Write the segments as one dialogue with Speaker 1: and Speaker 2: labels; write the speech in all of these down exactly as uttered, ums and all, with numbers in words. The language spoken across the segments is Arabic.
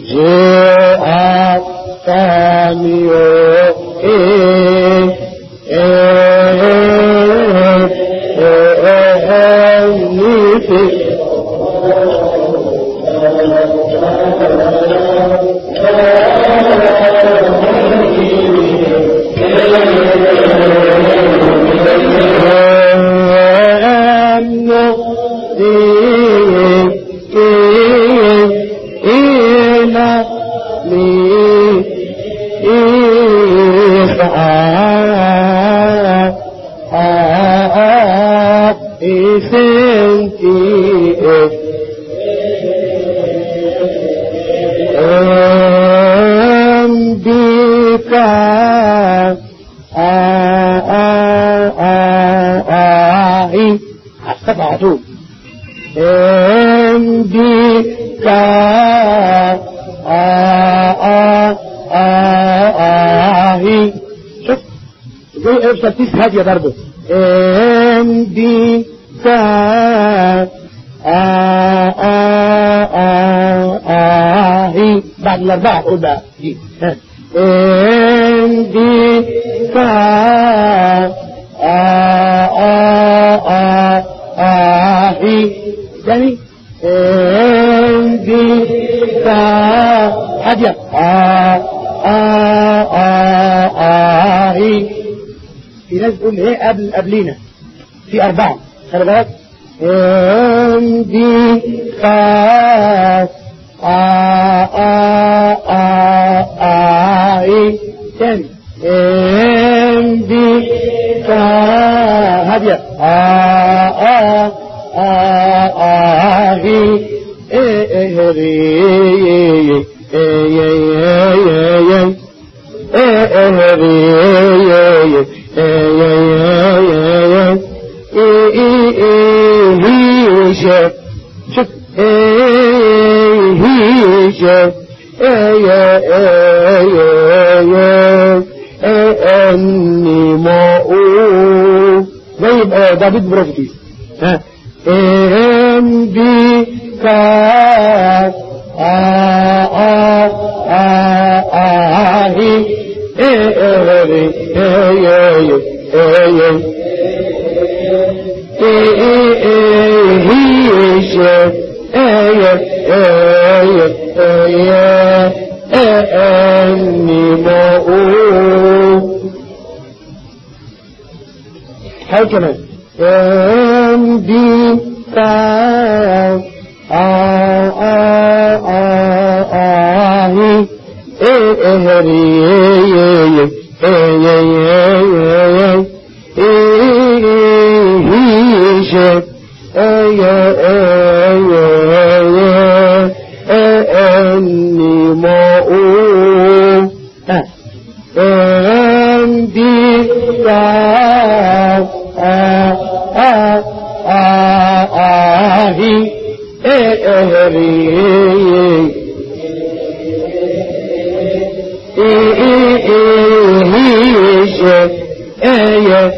Speaker 1: ترتيس هادية برضه ام بي كا آ آ آ آ بعد الأربعة قول بقى دي ام بي كا آ آ آ آ تاني ام بي كا هادية آ آ آ آ في ناس تقول ايه قبل قبلينا في أربعة خلي بالك ام دي خاص آ آ آ آ اي تاني ام دي خاص هادية آ آ آ آ اي ايه ري ايه ايه ايه ري شوف هيشة اني ما اقول زي دافيد بروفتي ها ام بي كا آ آ آ آ هي ايه ايه هيشة آية آية آية أني ما أقول هاي كمان أم بي كا آ آ آ آ هي إيه هري هيشة آية آية أني ما أقول أم بي كا آ آ آ آ هي إهري هيشة آية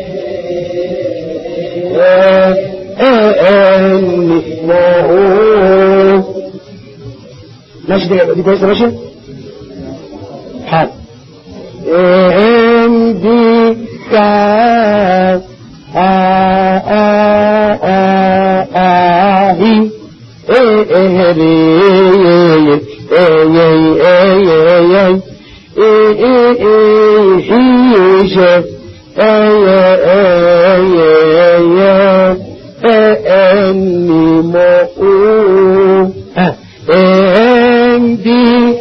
Speaker 1: أني ما أقول ماشي دي دي كويسة ماشي حاضر ام دي كا آ آ آ آ هي إهري هيشة آية آية أني ما أقول ام دي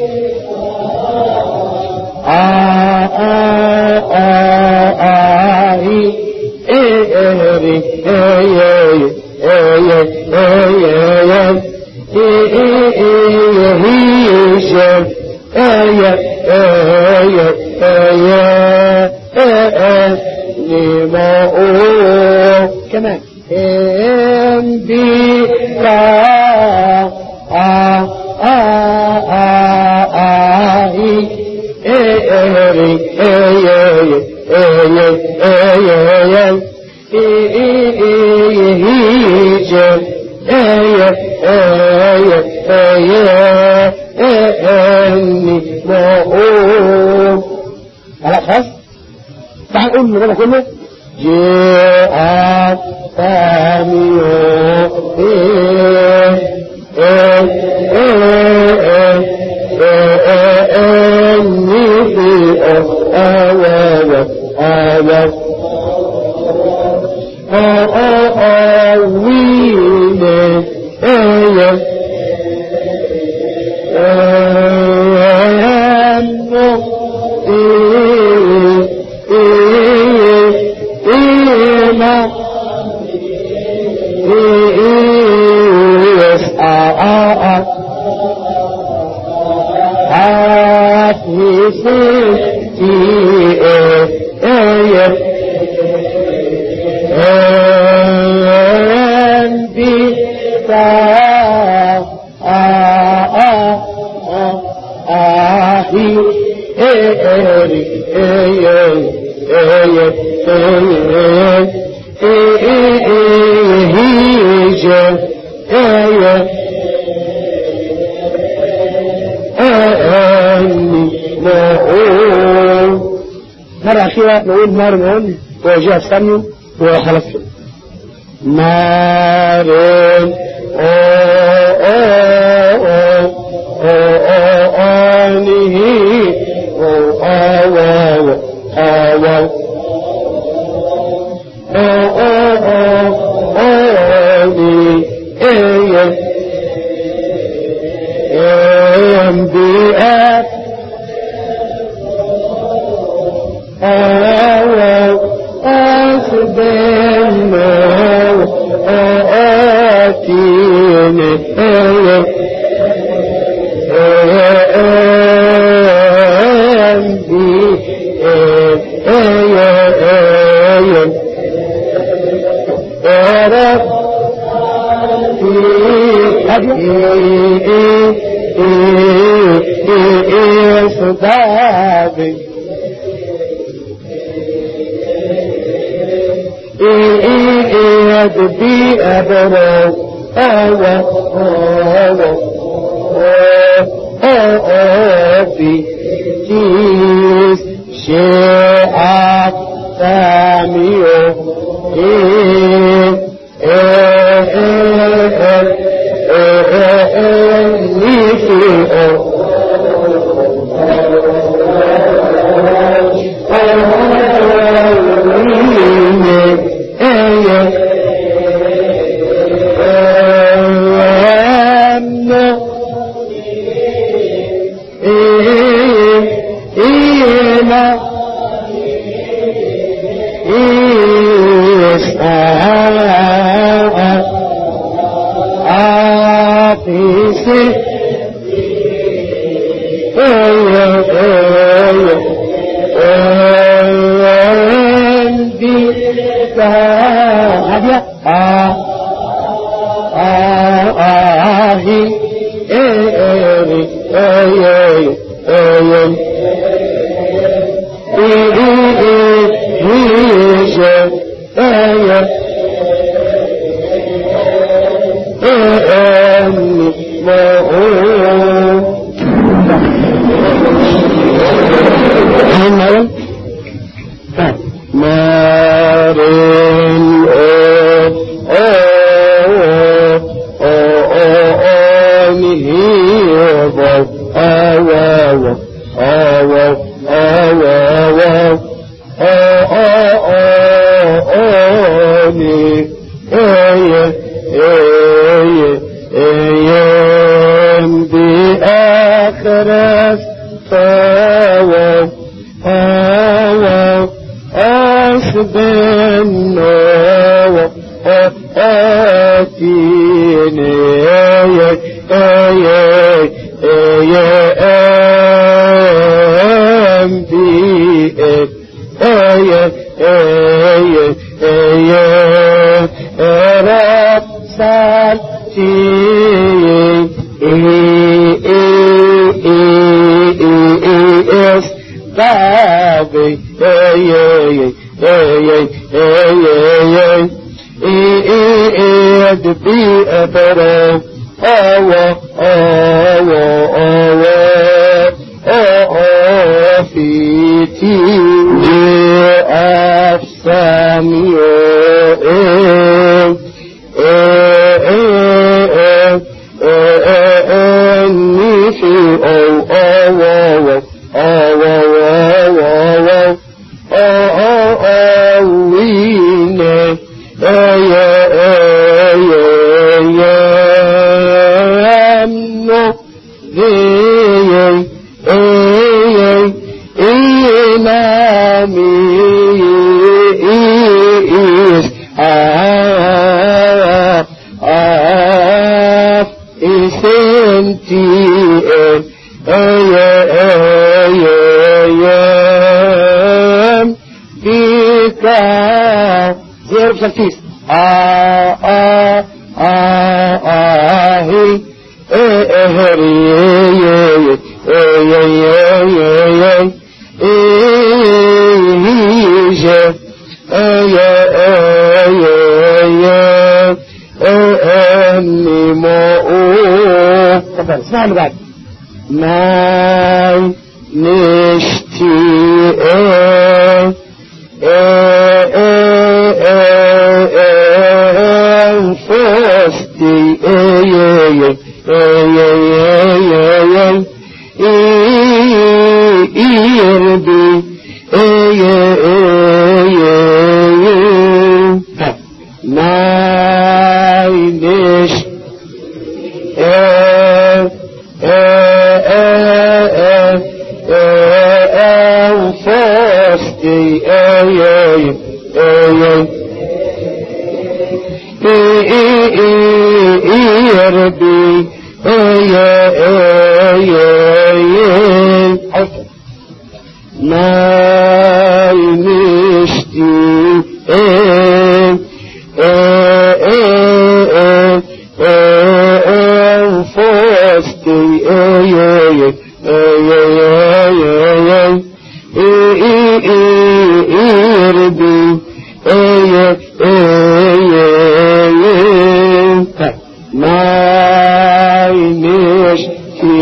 Speaker 1: آ آ آ آ هي إهري هيشة آية آية آية أني ما أقول كمان ام بي كا آ آ آ آ هي إهري هيشة آية آية آية اني مؤمن. خلاص خلاص تعال نقول الموضوع كله. جاء ثاني ايه ايه ايه اني في اواوا اواوا اواوين ايه مرة أخيرة نقول نار نقول وجهة الثانية وخلاص كده. نار آنه آواو آواو آني إيه أنبياء آواو أسبنا آتين آواو صدابي يدبي أبرو أوى أوى أوى جيس شاء ساميو إيه إيه إيه be a better, oh, oh, oh, oh, ايام بك زير بسلتيس آه آه آه آه هي اهري ايجا ايا ايا ايا اني مؤوف تفضل اسمع اللي بعد ما نشتي انفستي ايا يربي ما يدش انفستي يربي ما يمشتي انفستي يربي ما يمشتي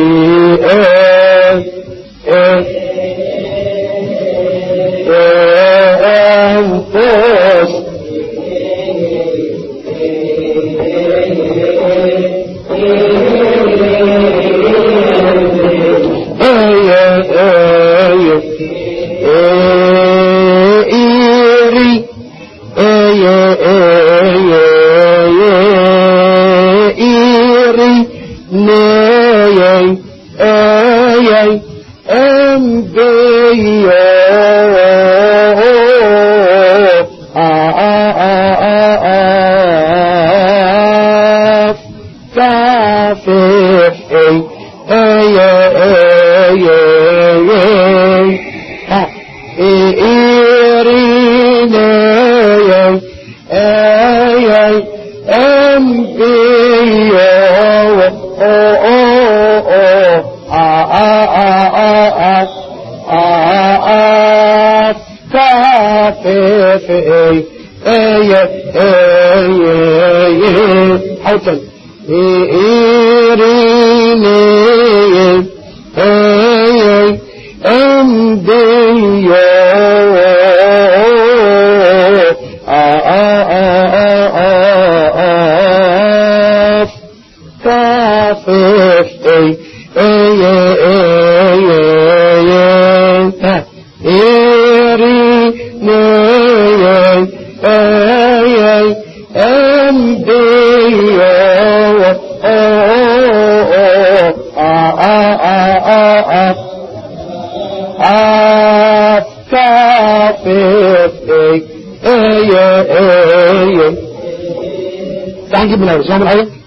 Speaker 1: تعجب من الأول سامع الحاجة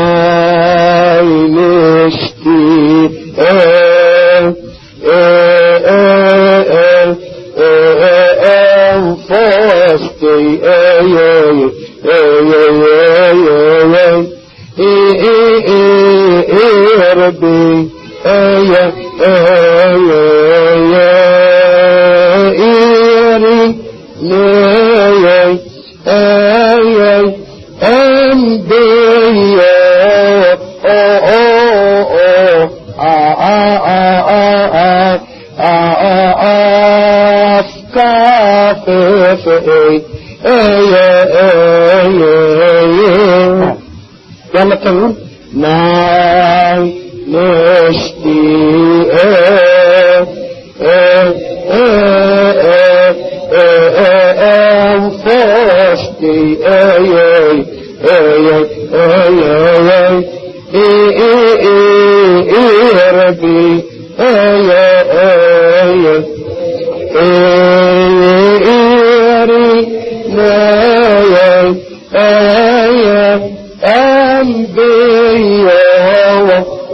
Speaker 1: ما يمشتي أنفستي ربي آية آية إيري نايا آية أنبياء أفكافي آية آية يلا تقول ما نشتي أنفستي آية آية آية آية ربي آية آية آية آية أنبياء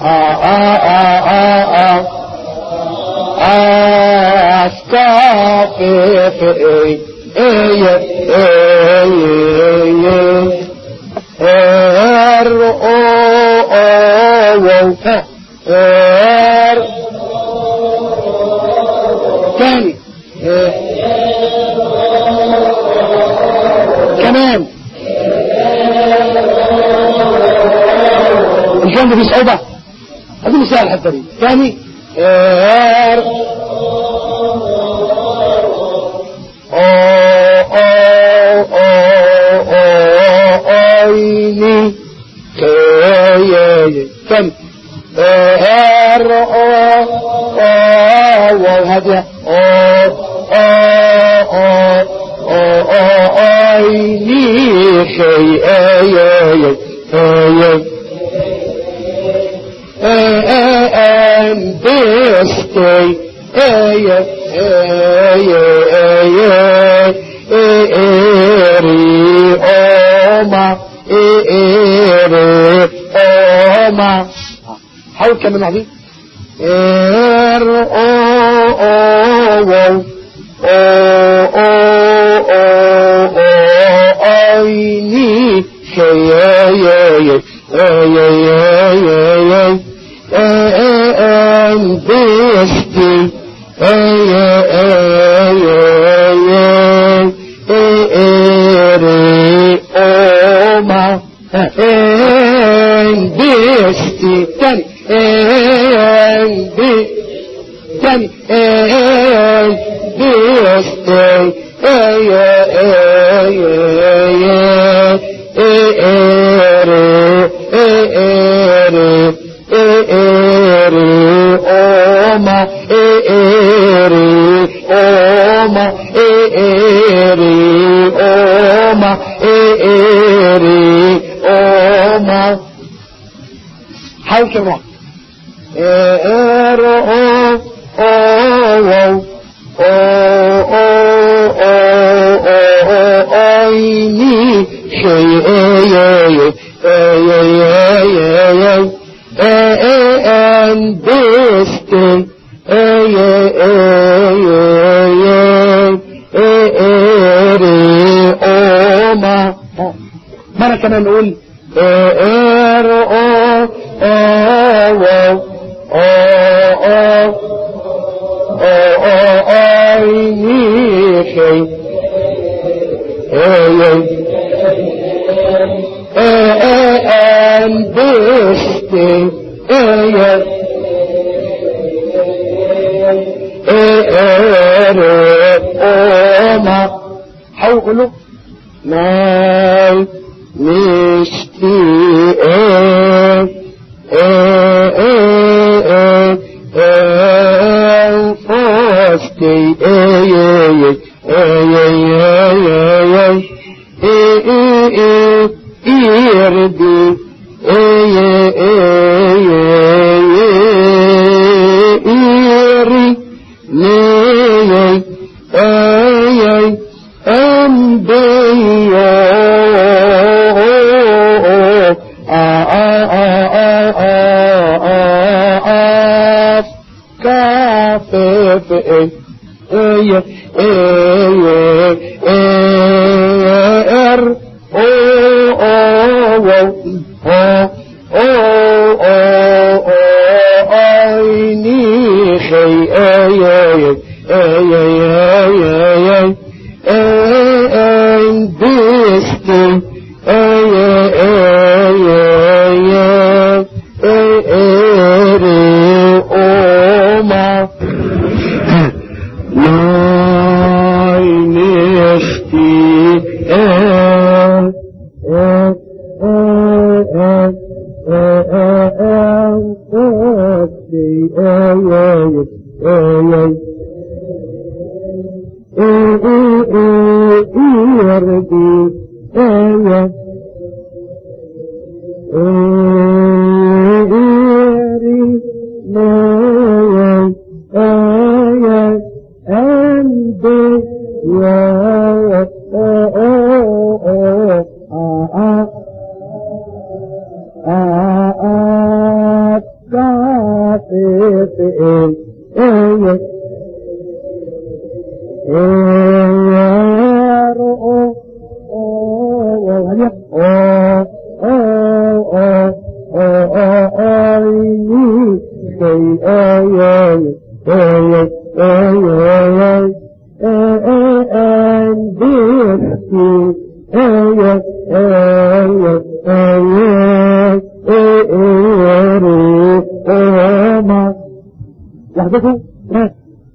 Speaker 1: تاني كمان الجنب في صعوبة. هذه مثال الحتة دي. ثاني ار ايني كاي ثاني ار وهذا ايني كاي اي اي and this day ay ay ay eri oma eri oma حاول كمان واحدة ار او او او او ايني شي ay ay ay ay and this day ay ay ay eri oma and this day tani and this tani and this day ay ay ay eri eri eri oma eri oma eri oma eri oma حاول كمان eri ايني شيء and this day ay ay ay oma مرة كمان نقول ار او او ايني شيء and this day oma حاول قلوب ما نشتي فاستي إردي إيري نيي أي أنبيا كافف أي أر أيني شيء أي أي أي and this day أي أي أي أوما ناي نشتي لحظته ناس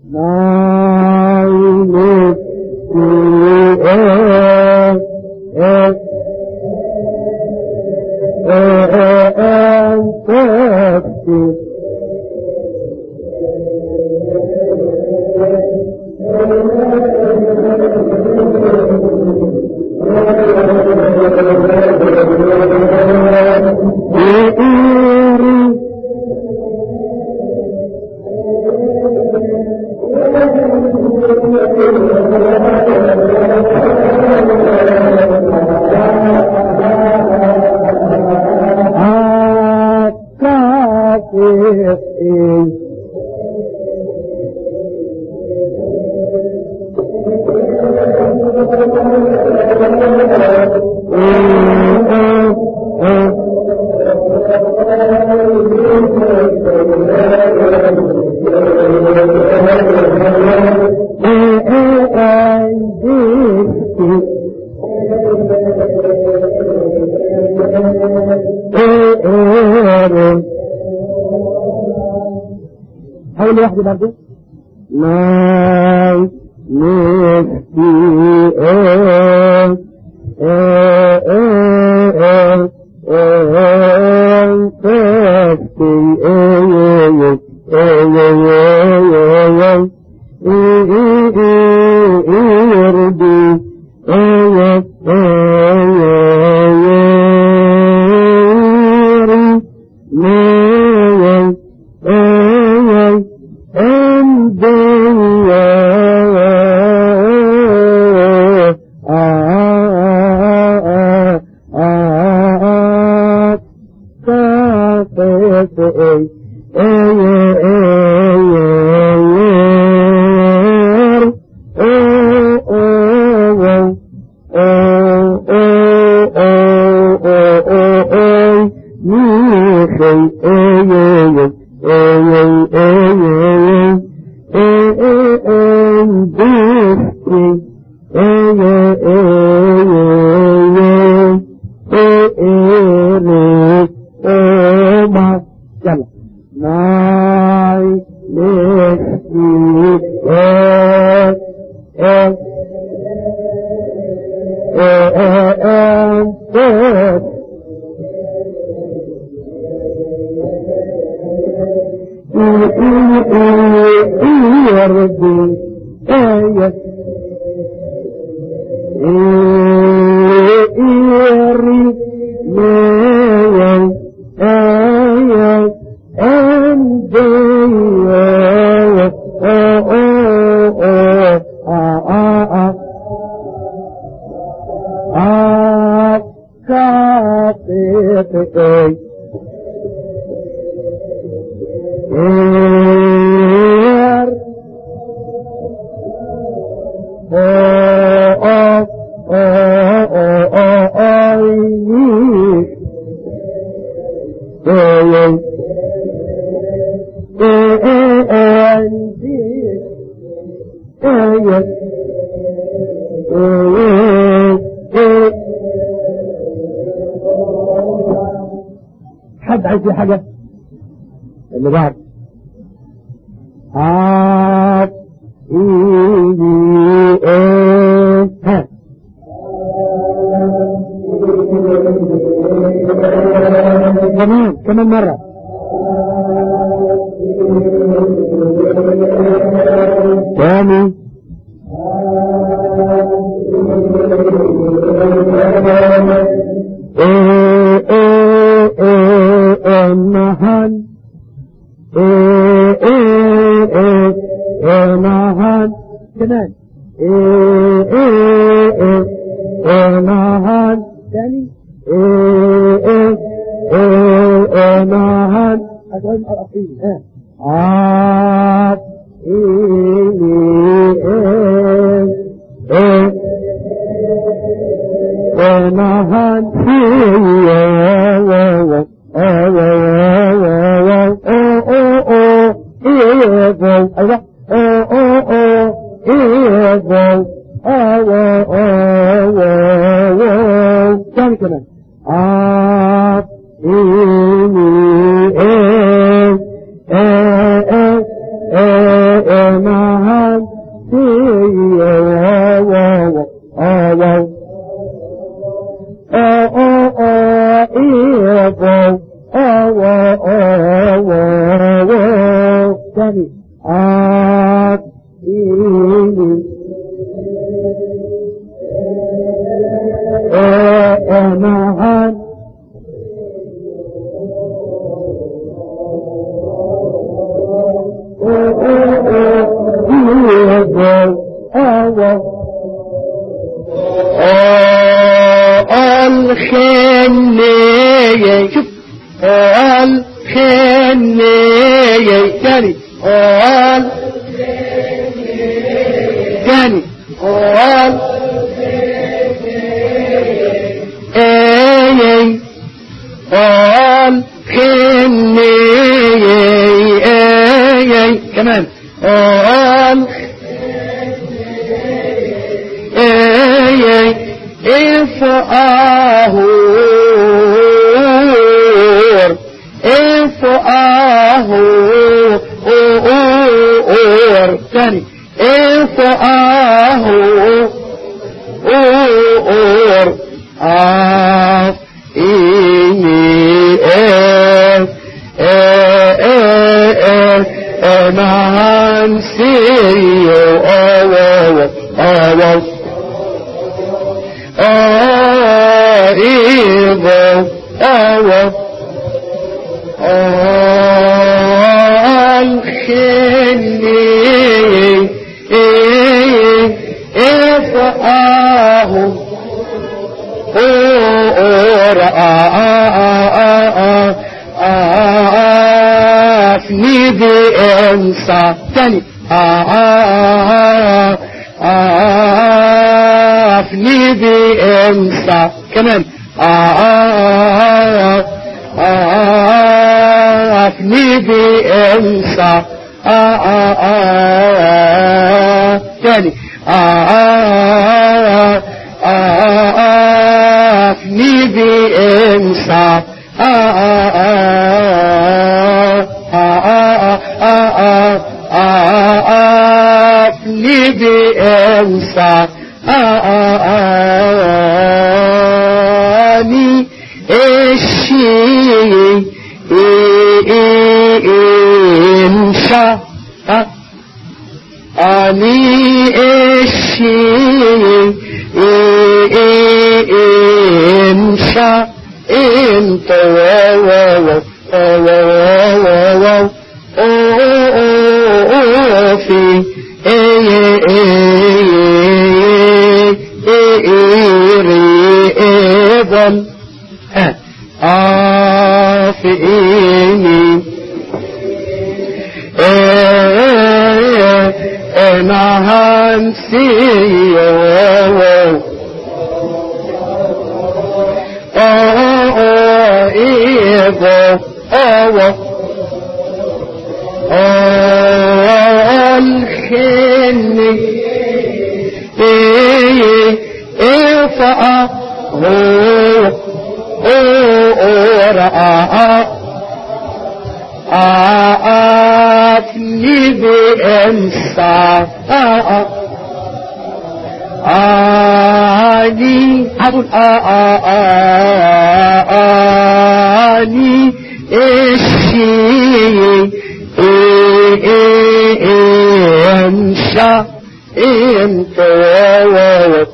Speaker 1: حاول واحد برضو لا نفسي اه اه اه اه تفتي اه اه اه اه حد عايز حاجة اللي بعد عاد ايدي ايه ها كمان كمان مرة ثاني ايه ايه ايه النهان ايه ايه ايه ايه نهان كمان ايه ايه ايه ايه نهان ثاني ايه ايه ايه ايه نهان لازم أقيني أقيني ونهان فيه ثاني كمان الخنية شوف الخنية تاني قال تاني قال اي قال خنية اي كمان قال اي إفآهور إفآهور تاني إفآهور آف إني إف أنا نسيو أوو أوو أيضا أوى الخلي إفآهم أفني بإنسى تاني أفني بإنسى كمان أفني بإنسى تاني أفني بإنسى أفني بإنسى أني الشيء إنشا أني الشيء إنشا إنت وواو وواو في إيريبل آفئيني أنا هنسي إيبو الخني إفأ هو أورا أفني بإنسى آني أقول آني الشيء إنشا إنت وواو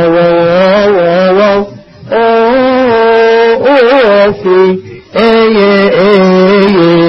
Speaker 1: وواو في أي أي